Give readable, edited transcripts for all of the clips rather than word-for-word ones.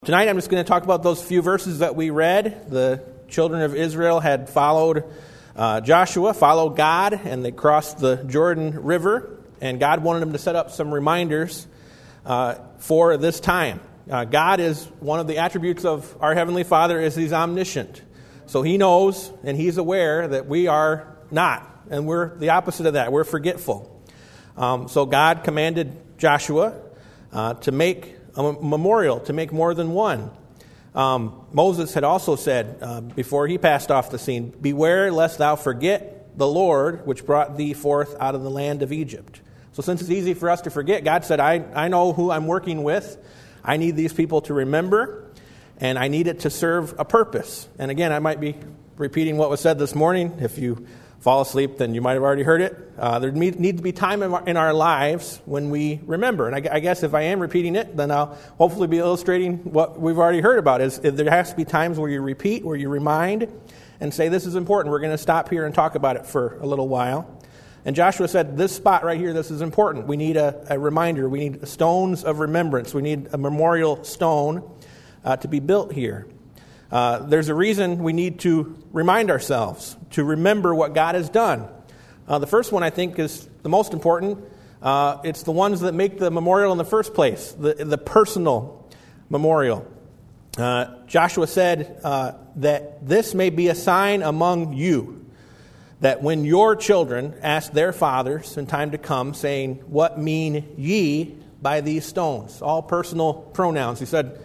Tonight I'm just going to talk about those few verses that we read. The children of Israel had followed Joshua, followed God, and they crossed the Jordan River. And God wanted them to set up some reminders for this time. God is one of the attributes of our Heavenly Father is He's omniscient. So He knows and He's aware that we are not. And we're the opposite of that. We're forgetful. So God commanded Joshua to make a memorial, to make more than one. Moses had also said, before he passed off the scene, "Beware lest thou forget the Lord, which brought thee forth out of the land of Egypt." So since it's easy for us to forget, God said, I know who I'm working with. I need these people to remember, and I need it to serve a purpose. And again, I might be repeating what was said this morning. If you fall asleep, then you might have already heard it. There needs to be time in our lives when we remember. And I guess if I am repeating it, then I'll hopefully be illustrating what we've already heard about. Is there has to be times where you repeat, where you remind, and say, this is important. We're going to stop here and talk about it for a little while. And Joshua said, this spot right here, this is important. We need a reminder. We need stones of remembrance. We need a memorial stone to be built here. There's a reason we need to remind ourselves, to remember what God has done. The first one, I think, is the most important. It's the ones that make the memorial in the first place, the personal memorial. Joshua said that this may be a sign among you, that when your children ask their fathers in time to come, saying, "What mean ye by these stones?" All personal pronouns. He said,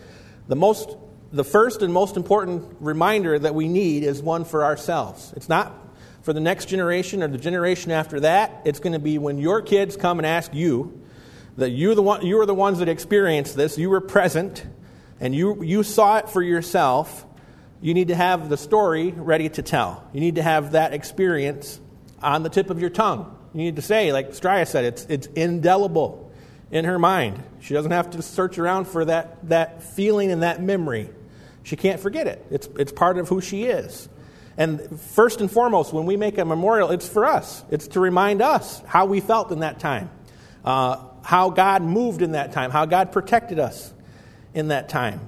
the first and most important reminder that we need is one for ourselves. It's not for the next generation or the generation after that. It's going to be when your kids come and ask you, that you are the ones that experienced this, you were present, and you saw it for yourself. You need to have the story ready to tell. You need to have that experience on the tip of your tongue. You need to say, like Strya said, it's indelible in her mind. She doesn't have to search around for that feeling and that memory. She can't forget it. It's part of who she is. And first and foremost, when we make a memorial, it's for us. It's to remind us how we felt in that time, how God moved in that time, how God protected us in that time.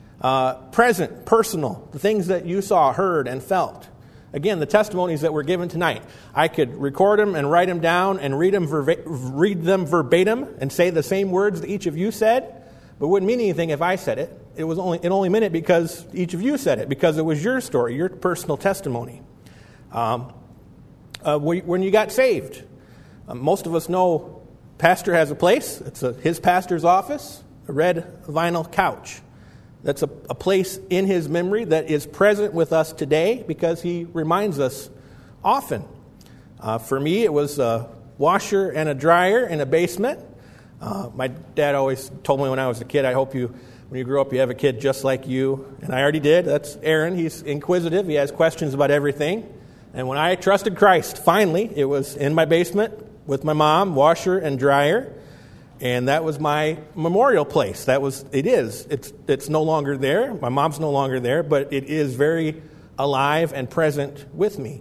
Present, personal, the things that you saw, heard, and felt. Again, the testimonies that were given tonight, I could record them and write them down and read them verbatim and say the same words that each of you said, but it wouldn't mean anything if I said it. It only meant it because each of you said it, because it was your story, your personal testimony. When you got saved, most of us know pastor has a place. It's his pastor's office, a red vinyl couch. That's a place in his memory that is present with us today because he reminds us often. For me, it was a washer and a dryer in a basement. My dad always told me when I was a kid, I hope when you grow up, you have a kid just like you. And I already did. That's Aaron. He's inquisitive. He has questions about everything. And when I trusted Christ, finally, it was in my basement with my mom, washer and dryer. And that was my memorial place. It's no longer there. My mom's no longer there, but it is very alive and present with me.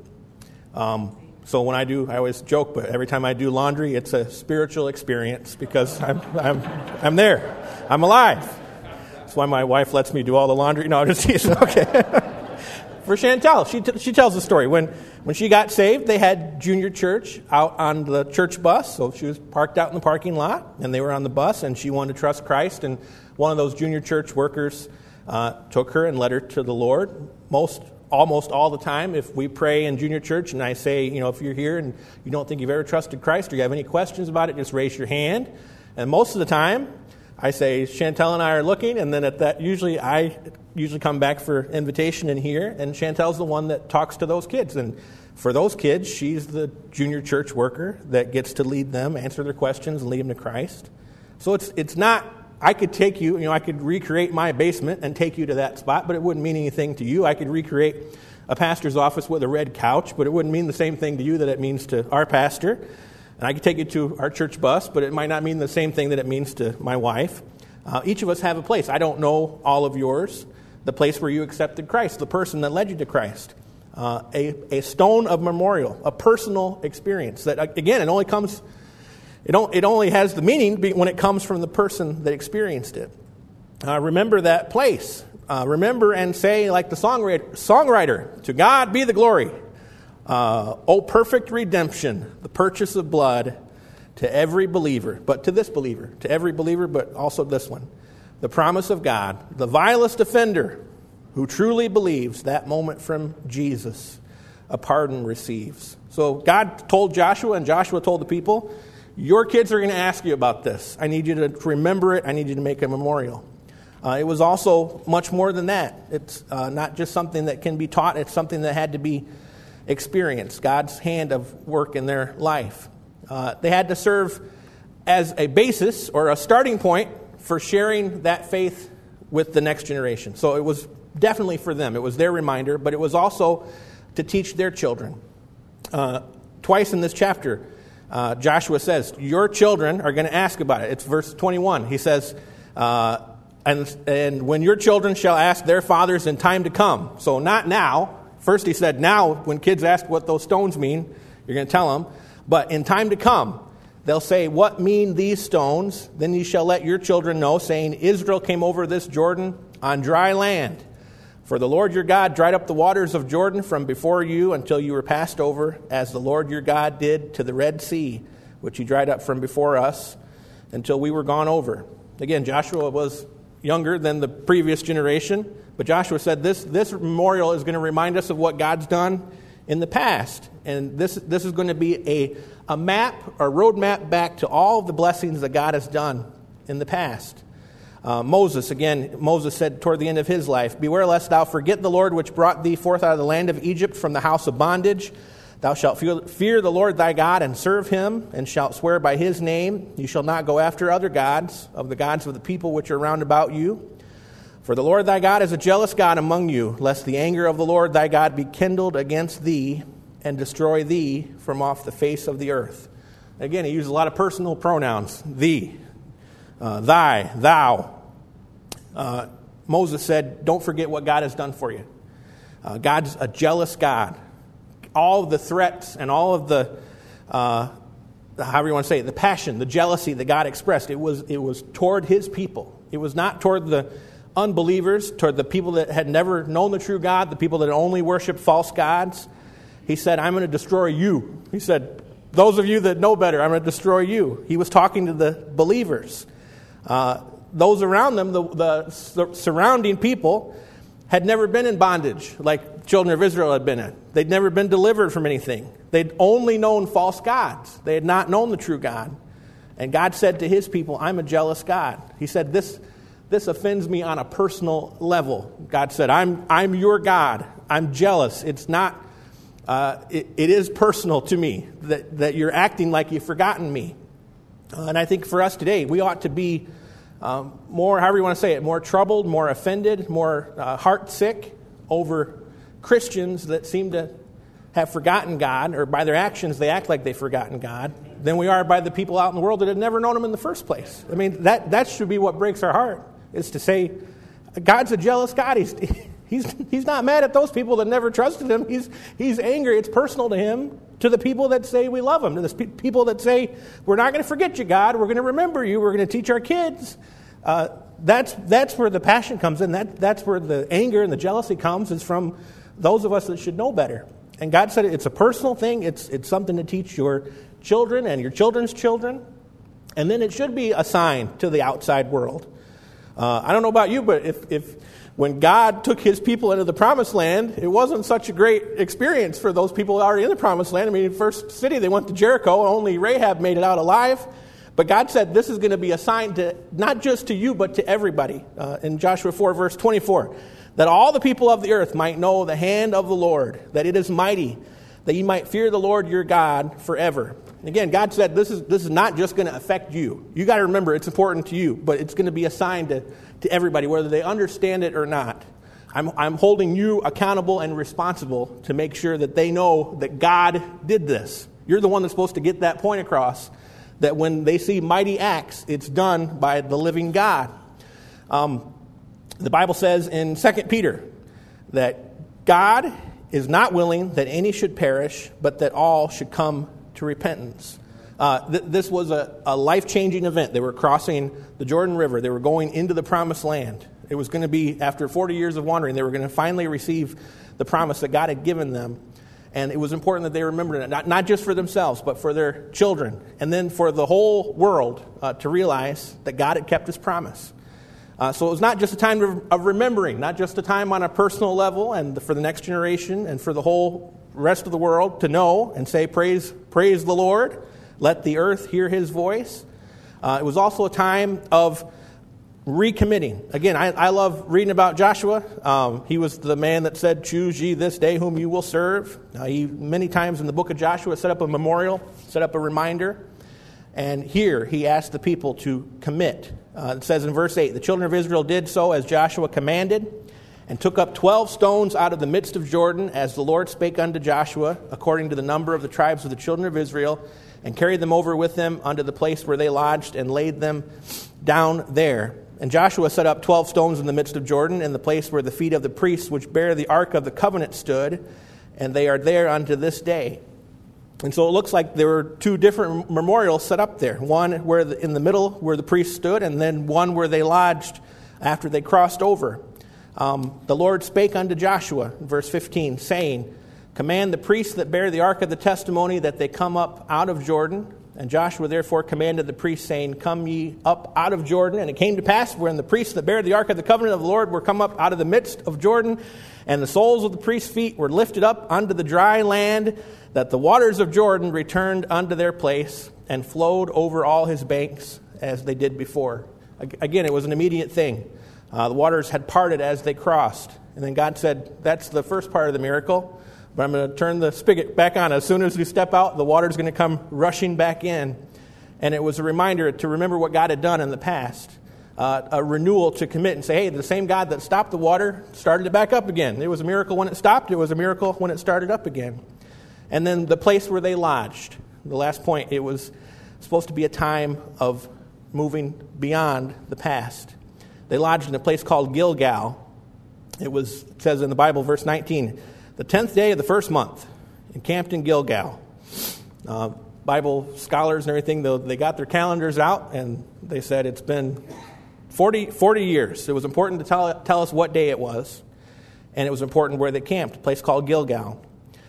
So when I always joke, but every time I do laundry, it's a spiritual experience because I'm there. I'm alive. That's why my wife lets me do all the laundry. No, just okay. For Chantel, she tells the story. When she got saved, they had junior church out on the church bus. So she was parked out in the parking lot, and they were on the bus, and she wanted to trust Christ. And one of those junior church workers took her and led her to the Lord. Almost all the time, if we pray in junior church, and I say, if you're here and you don't think you've ever trusted Christ or you have any questions about it, just raise your hand. And most of the time, I say, Chantel and I are looking, and then at that, I usually come back for invitation in here, and Chantel's the one that talks to those kids. And for those kids, she's the junior church worker that gets to lead them, answer their questions, and lead them to Christ. So it's not, I could take you, I could recreate my basement and take you to that spot, but it wouldn't mean anything to you. I could recreate a pastor's office with a red couch, but it wouldn't mean the same thing to you that it means to our pastor. And I could take you to our church bus, but it might not mean the same thing that it means to my wife. Each of us have a place. I don't know all of yours. The place where you accepted Christ, the person that led you to Christ. A stone of memorial, a personal experience that, again, it only has the meaning when it comes from the person that experienced it. remember that place. Remember and say, like the songwriter, to God be the glory. O perfect redemption, the purchase of blood to every believer, but to this believer, to every believer, but also this one. The promise of God, the vilest offender who truly believes that moment from Jesus, a pardon receives. So God told Joshua, and Joshua told the people, your kids are going to ask you about this. I need you to remember it. I need you to make a memorial. It was also much more than that. It's not just something that can be taught. It's something that had to be experienced, God's hand of work in their life. They had to serve as a basis or a starting point for sharing that faith with the next generation. So it was definitely for them. It was their reminder, but it was also to teach their children. Twice in this chapter, Joshua says, your children are going to ask about it. It's verse 21. He says, and when your children shall ask their fathers in time to come. So not now. First he said, now when kids ask what those stones mean, you're going to tell them. But in time to come, they'll say, what mean these stones? Then ye shall let your children know, saying, Israel came over this Jordan on dry land. For the Lord your God dried up the waters of Jordan from before you until you were passed over, as the Lord your God did to the Red Sea, which he dried up from before us until we were gone over. Again, Joshua was younger than the previous generation, but Joshua said this memorial is going to remind us of what God's done in the past. And this is going to be a map, a road map back to all of the blessings that God has done in the past. Moses said toward the end of his life, beware lest thou forget the Lord which brought thee forth out of the land of Egypt from the house of bondage. Thou shalt fear the Lord thy God and serve him, and shalt swear by his name. You shall not go after other gods, of the gods of the people which are round about you. For the Lord thy God is a jealous God among you, lest the anger of the Lord thy God be kindled against thee, and destroy thee from off the face of the earth. Again, he uses a lot of personal pronouns. Thee, thy, thou. Moses said, don't forget what God has done for you. God's a jealous God. All of the threats and all of the, however you want to say it, the passion, the jealousy that God expressed, it was toward his people. It was not toward the unbelievers, toward the people that had never known the true God, the people that only worshiped false gods. He said, I'm going to destroy you. He said, those of you that know better, I'm going to destroy you. He was talking to the believers. Those around them, the surrounding people, had never been in bondage like children of Israel had been in. They'd never been delivered from anything. They'd only known false gods. They had not known the true God. And God said to his people, I'm a jealous God. He said, this offends me on a personal level. God said, I'm your God. I'm jealous. It's not, it is personal to me that you're acting like you've forgotten me. And I think for us today, we ought to be more, however you want to say it, more troubled, more offended, more heart-sick over Christians that seem to have forgotten God, or by their actions they act like they've forgotten God, than we are by the people out in the world that have never known him in the first place. I mean, that should be what breaks our heart, is to say, God's a jealous God. He's not mad at those people that never trusted him. He's angry. It's personal to him, to the people that say we love him, to the people that say, we're not going to forget you, God. We're going to remember you. We're going to teach our kids. That's where the passion comes in. That's where the anger and the jealousy comes, is from those of us that should know better. And God said it's a personal thing. It's something to teach your children and your children's children. And then it should be a sign to the outside world. I don't know about you, but if when God took his people into the promised land, it wasn't such a great experience for those people already in the promised land. I mean, first city, they went to Jericho. Only Rahab made it out alive. But God said this is going to be a sign to not just to you, but to everybody. In Joshua 4, verse 24, that all the people of the earth might know the hand of the Lord, that it is mighty, that you might fear the Lord your God forever. And again, God said this is not just going to affect you. You got to remember it's important to you, but it's going to be a sign to everybody, whether they understand it or not. I'm holding you accountable and responsible to make sure that they know that God did this. You're the one that's supposed to get that point across, that when they see mighty acts, it's done by the living God. The Bible says in 2 Peter that God is not willing that any should perish, but that all should come to repentance. This was a life-changing event. They were crossing the Jordan River. They were going into the Promised Land. It was going to be, after 40 years of wandering, they were going to finally receive the promise that God had given them. And it was important that they remembered it, not just for themselves, but for their children. And then for the whole world to realize that God had kept His promise. So it was not just a time of remembering, not just a time on a personal level and for the next generation and for the whole rest of the world to know and say, praise the Lord, let the earth hear His voice. It was also a time of recommitting. Again, I love reading about Joshua. He was the man that said, choose ye this day whom you will serve. He many times in the book of Joshua set up a memorial, set up a reminder. And here he asked the people to commit. It says in verse 8, the children of Israel did so as Joshua commanded, and took up 12 stones out of the midst of Jordan, as the Lord spake unto Joshua, according to the number of the tribes of the children of Israel, and carried them over with them unto the place where they lodged, and laid them down there. And Joshua set up 12 stones in the midst of Jordan, in the place where the feet of the priests which bear the ark of the covenant stood, and they are there unto this day. And so it looks like there were two different memorials set up there. One where in the middle where the priests stood, and then one where they lodged after they crossed over. The Lord spake unto Joshua, verse 15, saying, command the priests that bear the ark of the testimony that they come up out of Jordan. And Joshua therefore commanded the priests, saying, come ye up out of Jordan. And it came to pass, when the priests that bear the ark of the covenant of the Lord were come up out of the midst of Jordan, and the soles of the priests' feet were lifted up unto the dry land, that the waters of Jordan returned unto their place, and flowed over all his banks as they did before. Again, it was an immediate thing. The waters had parted as they crossed. And then God said, that's the first part of the miracle. But I'm going to turn the spigot back on. As soon as you step out, the water's going to come rushing back in. And it was a reminder to remember what God had done in the past. A renewal to commit and say, hey, the same God that stopped the water started it back up again. It was a miracle when it stopped. It was a miracle when it started up again. And then the place where they lodged. The last point, it was supposed to be a time of moving beyond the past. They lodged in a place called Gilgal. It says in the Bible, verse 19, the 10th day of the first month, encamped in Gilgal. Bible scholars and everything, they got their calendars out, and they said it's been 40 years. It was important to tell us what day it was, and it was important where they camped, a place called Gilgal.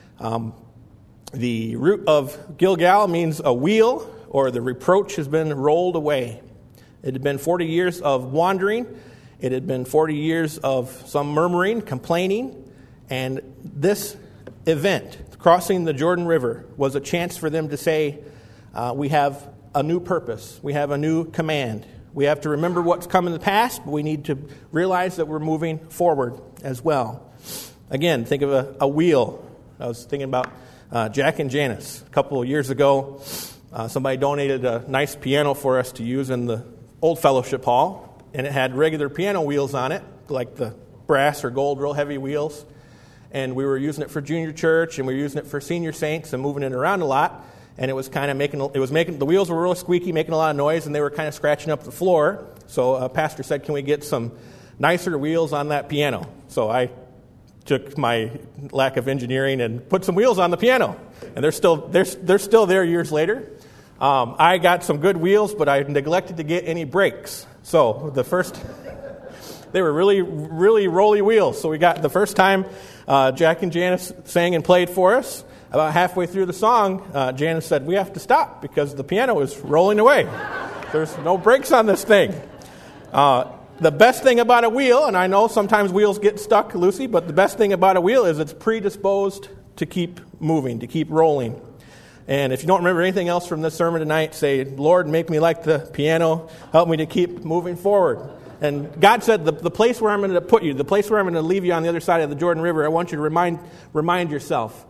The root of Gilgal means a wheel, or the reproach has been rolled away. It had been 40 years of wandering. It had been 40 years of some murmuring, complaining. And this event, crossing the Jordan River, was a chance for them to say, we have a new purpose. We have a new command. We have to remember what's come in the past, but we need to realize that we're moving forward as well. Again, think of a wheel. I was thinking about Jack and Janice. A couple of years ago, somebody donated a nice piano for us to use in the old fellowship hall, and it had regular piano wheels on it, like the brass or gold, real heavy wheels. And we were using it for junior church, and we were using it for senior saints and moving it around a lot. And it was kind of making the wheels were real squeaky, making a lot of noise, and they were kind of scratching up the floor. So a pastor said, can we get some nicer wheels on that piano? So I took my lack of engineering and put some wheels on the piano. And they're still there years later. I got some good wheels, but I neglected to get any brakes. So they were really, really rolly wheels. So we got the first time Jack and Janice sang and played for us. About halfway through the song, Janice said, we have to stop because the piano is rolling away. There's no brakes on this thing. The best thing about a wheel, and I know sometimes wheels get stuck, Lucy, but the best thing about a wheel is it's predisposed to keep moving, to keep rolling. And if you don't remember anything else from this sermon tonight, say, Lord, make me like the piano. Help me to keep moving forward. And God said, the place where I'm going to put you, the place where I'm going to leave you on the other side of the Jordan River, I want you to remind yourself.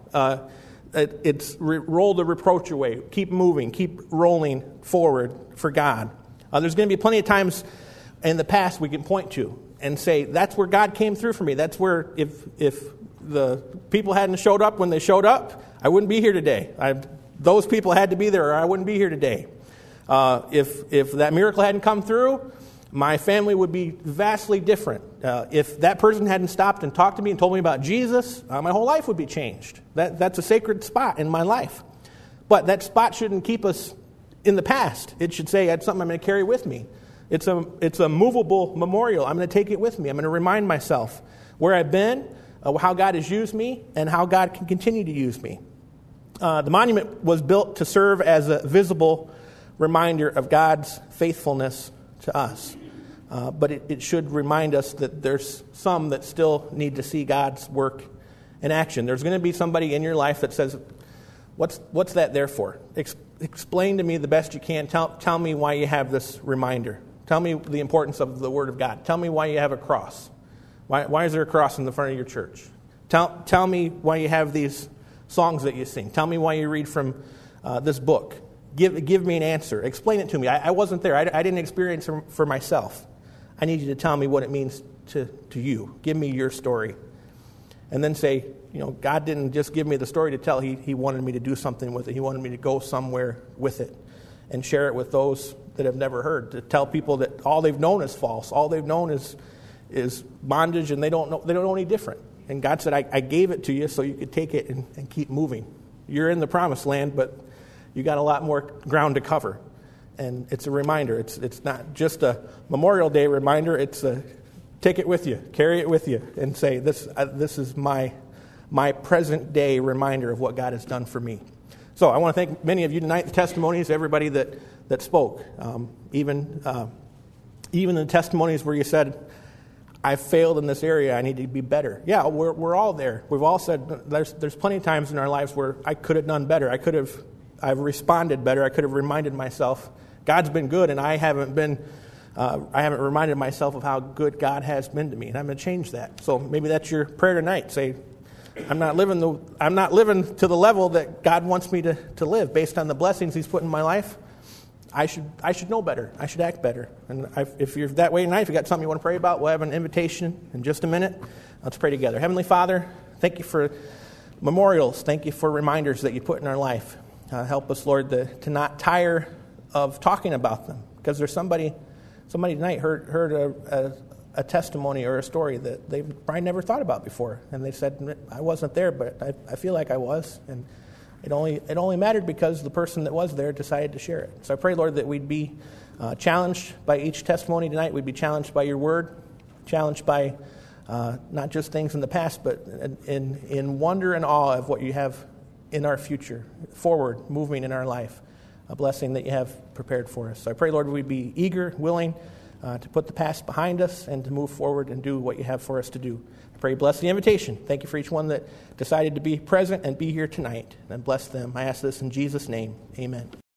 Roll the reproach away. Keep moving. Keep rolling forward for God. There's going to be plenty of times in the past we can point to and say, that's where God came through for me. That's where if the people hadn't showed up when they showed up, I wouldn't be here today. Those people had to be there or I wouldn't be here today. If that miracle hadn't come through, my family would be vastly different. If that person hadn't stopped and talked to me and told me about Jesus, my whole life would be changed. That's a sacred spot in my life. But that spot shouldn't keep us in the past. It should say, it's something I'm going to carry with me. It's a movable memorial. I'm going to take it with me. I'm going to remind myself where I've been, how God has used me, and how God can continue to use me. The monument was built to serve as a visible reminder of God's faithfulness to us. But it should remind us that there's some that still need to see God's work in action. There's going to be somebody in your life that says, what's that there for? Explain to me the best you can. Tell me why you have this reminder. Tell me the importance of the Word of God. Tell me why you have a cross. Why is there a cross in the front of your church? Tell me why you have these songs that you sing. Tell me why you read from this book. Give me an answer. Explain it to me. I wasn't there. I didn't experience it for myself. I need you to tell me what it means to you. Give me your story. And then say, God didn't just give me the story to tell. He wanted me to do something with it. He wanted me to go somewhere with it and share it with those that have never heard, to tell people that all they've known is false. All they've known is bondage, and they don't know any different. And God said, I gave it to you so you could take it and keep moving. You're in the promised land, but you got a lot more ground to cover. And it's a reminder. It's not just a Memorial Day reminder. It's a take it with you, carry it with you, and say, this is my present day reminder of what God has done for me. So I want to thank many of you tonight, the testimonies, everybody that spoke. Even the testimonies where you said, I failed in this area, I need to be better. Yeah, we're all there. We've all said there's plenty of times in our lives where I could have done better. I've responded better. I could have reminded myself God's been good, and I haven't reminded myself of how good God has been to me, and I'm going to change that. So maybe that's your prayer tonight. Say, I'm not living to the level that God wants me to live based on the blessings He's put in my life. I should know better. I should act better. And if you're that way tonight, if you got something you want to pray about, we'll have an invitation in just a minute. Let's pray together. Heavenly Father, thank you for memorials. Thank you for reminders that you put in our life. Help us, Lord, to not tire of talking about them, because there's somebody tonight heard a testimony or a story that they've probably never thought about before, and they said, I wasn't there, but I feel like I was, and it only mattered because the person that was there decided to share it. So I pray, Lord, that we'd be challenged by each testimony tonight. We'd be challenged by your word, challenged by not just things in the past, but in wonder and awe of what you have in our future, forward, moving in our life, a blessing that you have prepared for us. So I pray, Lord, we'd be eager, willing to put the past behind us and to move forward and do what you have for us to do. I pray you bless the invitation. Thank you for each one that decided to be present and be here tonight, and bless them. I ask this in Jesus' name. Amen.